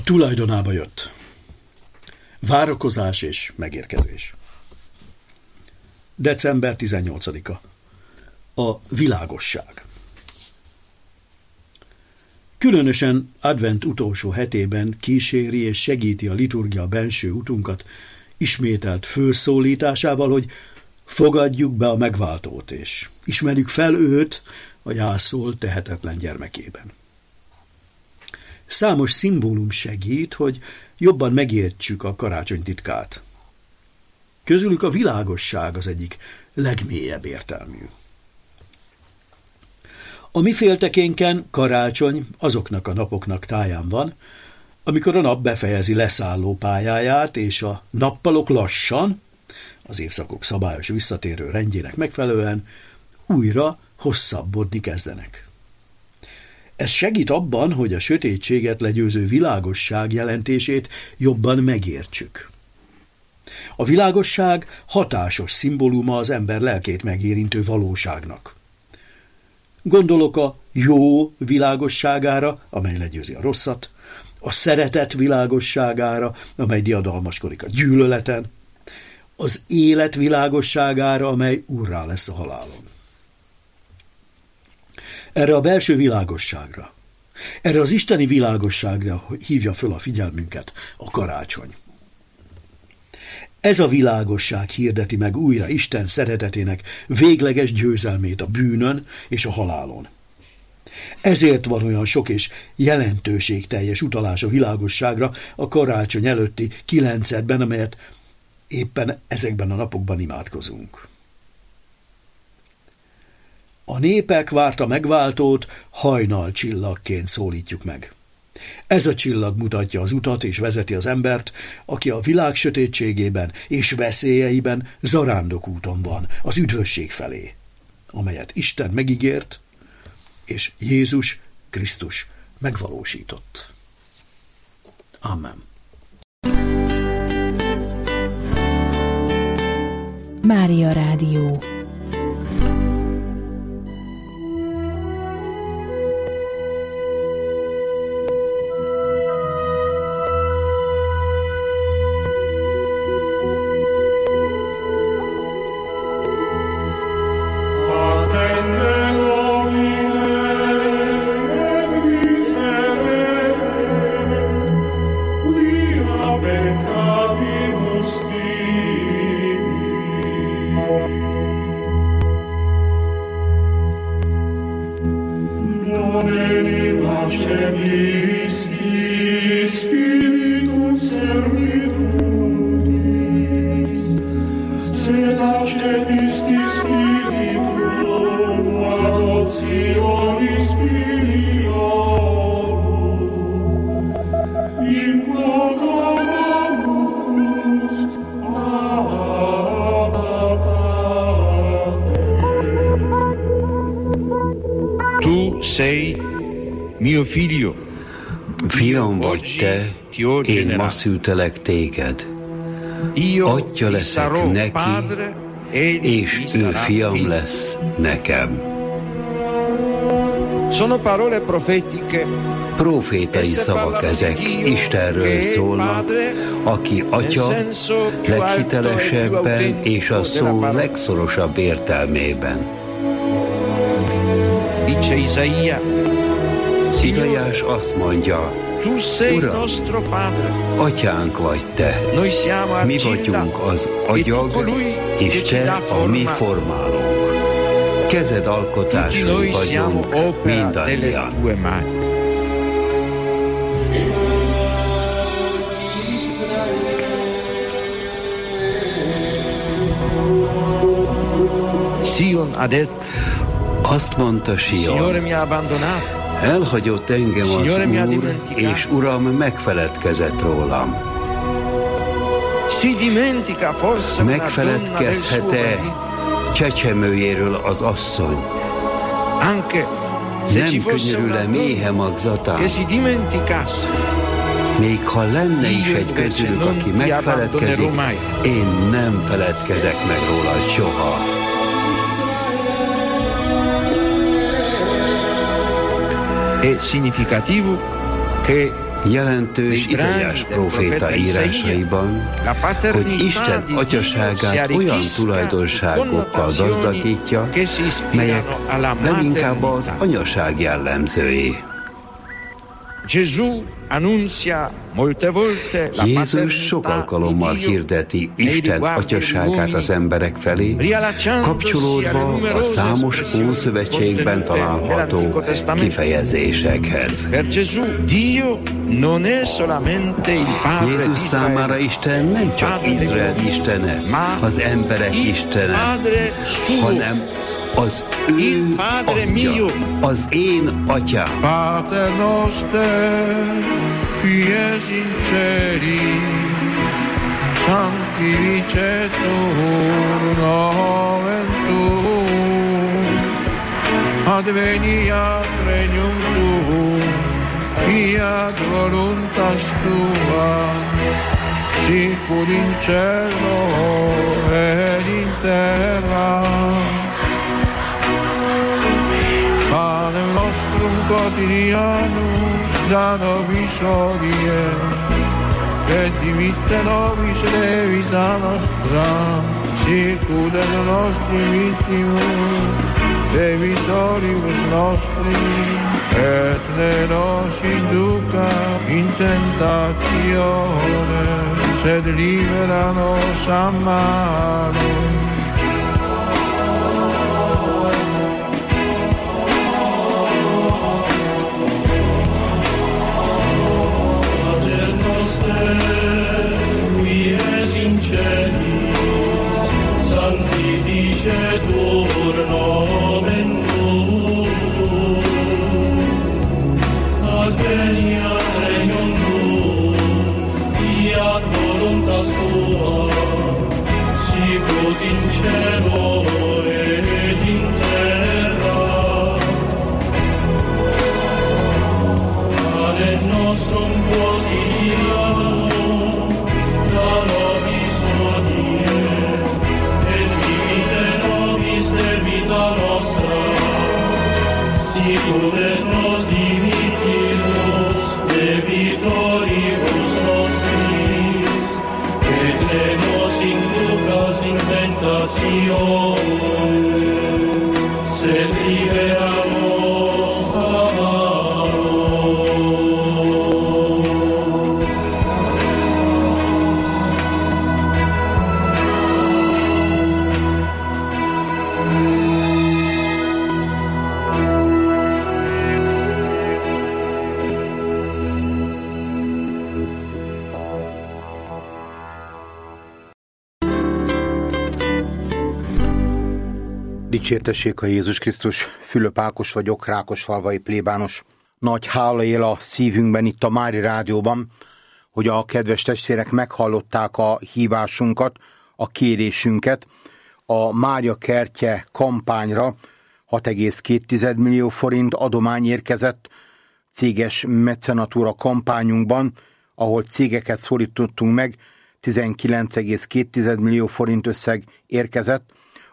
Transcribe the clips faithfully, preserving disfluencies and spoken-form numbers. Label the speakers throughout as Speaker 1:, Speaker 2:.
Speaker 1: A tulajdonába jött. Várakozás és megérkezés. december tizennyolcadika. A világosság. Különösen advent utolsó hetében kíséri és segíti a liturgia benső utunkat ismételt fölszólításával, hogy fogadjuk be a megváltót, és ismerjük fel őt a jászol tehetetlen gyermekében. Számos szimbólum segít, hogy jobban megértsük a karácsony titkát. Közülük a világosság az egyik legmélyebb értelmű. A mi féltekénken karácsony azoknak a napoknak táján van, amikor a nap befejezi leszálló pályáját, és a nappalok lassan, az évszakok szabályos visszatérő rendjének megfelelően újra hosszabbodni kezdenek. Ez segít abban, hogy a sötétséget legyőző világosság jelentését jobban megértsük. A világosság hatásos szimbóluma az ember lelkét megérintő valóságnak. Gondolok a jó világosságára, amely legyőzi a rosszat, a szeretet világosságára, amely diadalmaskodik a gyűlöleten, az élet világosságára, amely úrrá lesz a halálon. Erre a belső világosságra, erre az isteni világosságra hívja föl a figyelmünket a karácsony. Ez a világosság hirdeti meg újra Isten szeretetének végleges győzelmét a bűnön és a halálon. Ezért van olyan sok és jelentőségteljes utalás a világosságra a karácsony előtti kilencedben, amelyet éppen ezekben a napokban imádkozunk. A népek várta megváltót, hajnal csillagként szólítjuk meg. Ez a csillag mutatja az utat és vezeti az embert, aki a világ sötétségében és veszélyeiben zarándokúton van, az üdvösség felé, amelyet Isten megígért, és Jézus Krisztus megvalósított. Amen.
Speaker 2: Mária Rádió.
Speaker 3: Fiam vagy te, én ma szültelek téged. Atya leszek neki, és ő fiam lesz nekem. Profétai szavak ezek, Istenről szólnak, aki atya leghitelesebben és a szó legszorosabb értelmében. Izaiás azt mondja, Uram, atyánk vagy te, mi vagyunk az agyag, és te a mi formálónk. Kezed alkotásai vagyunk mindannyian. Azt mondta Sion, elhagyott engem az Úr, és Uram megfeledkezett rólam. Megfeledkezhet-e csecsemőjéről az asszony? Nem könyörül-e méhe magzatán? Még ha lenne is egy közülük, aki megfeledkezik, én nem feledkezek meg róla soha.
Speaker 4: È significativo che
Speaker 3: Jelentős Izaiás próféta írásaiban, hogy Isten atyaságát olyan tulajdonságokkal gazdagítja, melyek leginkább az anyaság jellemzői. Jézus sok alkalommal hirdeti Isten atyaságát az emberek felé, kapcsolódva a számos Ószövetségben található kifejezésekhez. Jézus számára Isten nem csak Izrael istene, az emberek istene, hanem az ő atya, az én atyám.
Speaker 4: Pater noster, qui es in celi, sanctificetur nomen tuum, adveniat regnum tuum, fiat voluntas tua, sicur in cielo et in terra. Panem nostrum quotidianum da nobis hodie, et dimitte nobis debita nostra, sicut et nostri vittimus debitoribus nostri, et ne nos induca in tentatione, sed libera nos a malo.
Speaker 5: Sanctificetur nomen tuum, adveniat regnum tuum, fiat voluntas tua, sicut in cielo et in terra. Panem nostrum quotidianum da nobis hodie, et dimitte nobis debita nostra, sicut et nos dimittimus debitoribus nostris, et ne nos inducas in tentatione, sed libera nos a malo.
Speaker 6: Dicsértessék a Jézus Krisztus, Fülöp Ákos vagyok, Rákosfalvai plébános. Nagy hála él a szívünkben itt a Mária Rádióban, hogy a kedves testvérek meghallották a hívásunkat, a kérésünket. A Mária Kertje kampányra hat egész két millió forint adomány érkezett céges mecenatúra kampányunkban, ahol cégeket szólítottunk meg, tizenkilenc egész két millió forint összeg érkezett.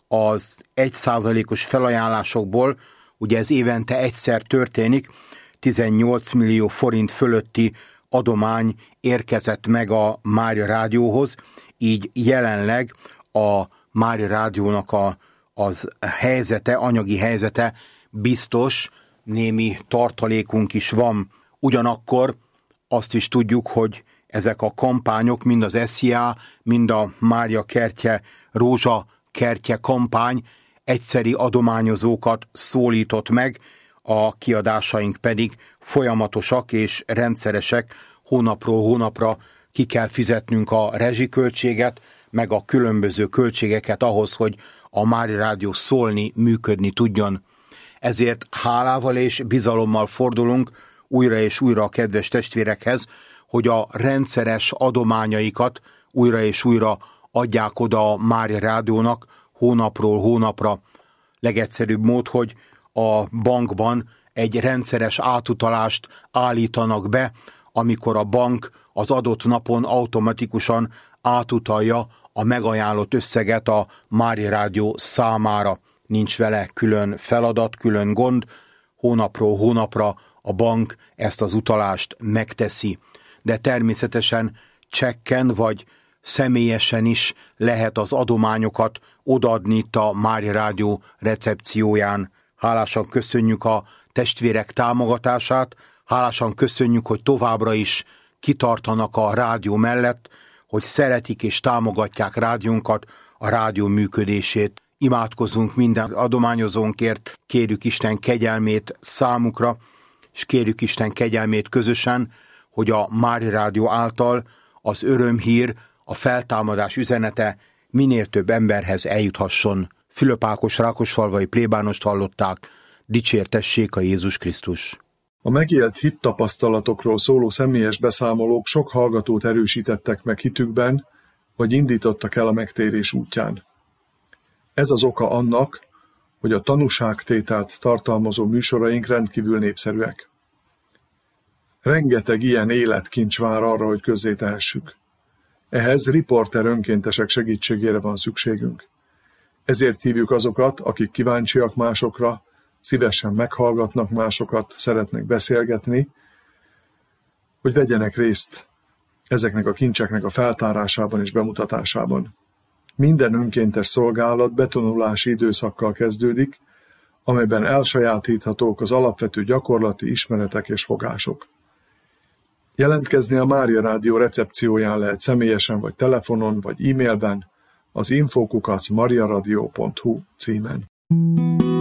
Speaker 6: Az egy százalékos felajánlásokból, ugye ez évente egyszer történik, tizennyolc millió forint fölötti adomány érkezett meg a Mária Rádióhoz, így jelenleg a Mária Rádiónak a, az helyzete, anyagi helyzete biztos, némi tartalékunk is van. Ugyanakkor azt is tudjuk, hogy ezek a kampányok, mind az es zé á, mind a Mária Kertje Rózsa Kertje kampány egyszeri adományozókat szólított meg, a kiadásaink pedig folyamatosak és rendszeresek, hónapról hónapra ki kell fizetnünk a rezsiköltséget, meg a különböző költségeket ahhoz, hogy a Mária Rádió szólni, működni tudjon. Ezért hálával és bizalommal fordulunk újra és újra a kedves testvérekhez, hogy a rendszeres adományaikat újra és újra adják oda a Mária Rádiónak hónapról hónapra. Legegyszerűbb mód, hogy a bankban egy rendszeres átutalást állítanak be, amikor a bank az adott napon automatikusan átutalja a megajánlott összeget a Mária Rádió számára. Nincs vele külön feladat, külön gond, hónapról hónapra a bank ezt az utalást megteszi. De természetesen csekken vagy személyesen is lehet az adományokat odaadni itt a Mária Rádió recepcióján. Hálásan köszönjük a testvérek támogatását, hálásan köszönjük, hogy továbbra is kitartanak a rádió mellett, hogy szeretik és támogatják rádiónkat, a rádió működését. Imádkozunk minden adományozónkért, kérjük Isten kegyelmét számukra, és kérjük Isten kegyelmét közösen, hogy a Mária Rádió által az örömhír, a feltámadás üzenete minél több emberhez eljuthasson. Fülöp Ákos rákosfalvai plébánost hallották, dicsértessék a Jézus Krisztus.
Speaker 7: A megélt hittapasztalatokról szóló személyes beszámolók sok hallgatót erősítettek meg hitükben, vagy indítottak el a megtérés útján. Ez az oka annak, hogy a tanúságtételt tartalmazó műsoraink rendkívül népszerűek. Rengeteg ilyen életkincs vár arra, hogy közzétehessük. Ehhez riporter önkéntesek segítségére van szükségünk. Ezért hívjuk azokat, akik kíváncsiak másokra, szívesen meghallgatnak másokat, szeretnek beszélgetni, hogy vegyenek részt ezeknek a kincseknek a feltárásában és bemutatásában. Minden önkéntes szolgálat betanulási időszakkal kezdődik, amelyben elsajátíthatók az alapvető gyakorlati ismeretek és fogások. Jelentkezni a Mária Rádió recepcióján lehet személyesen vagy telefonon, vagy e-mailben, az info kukac mariaradio pont hu címen.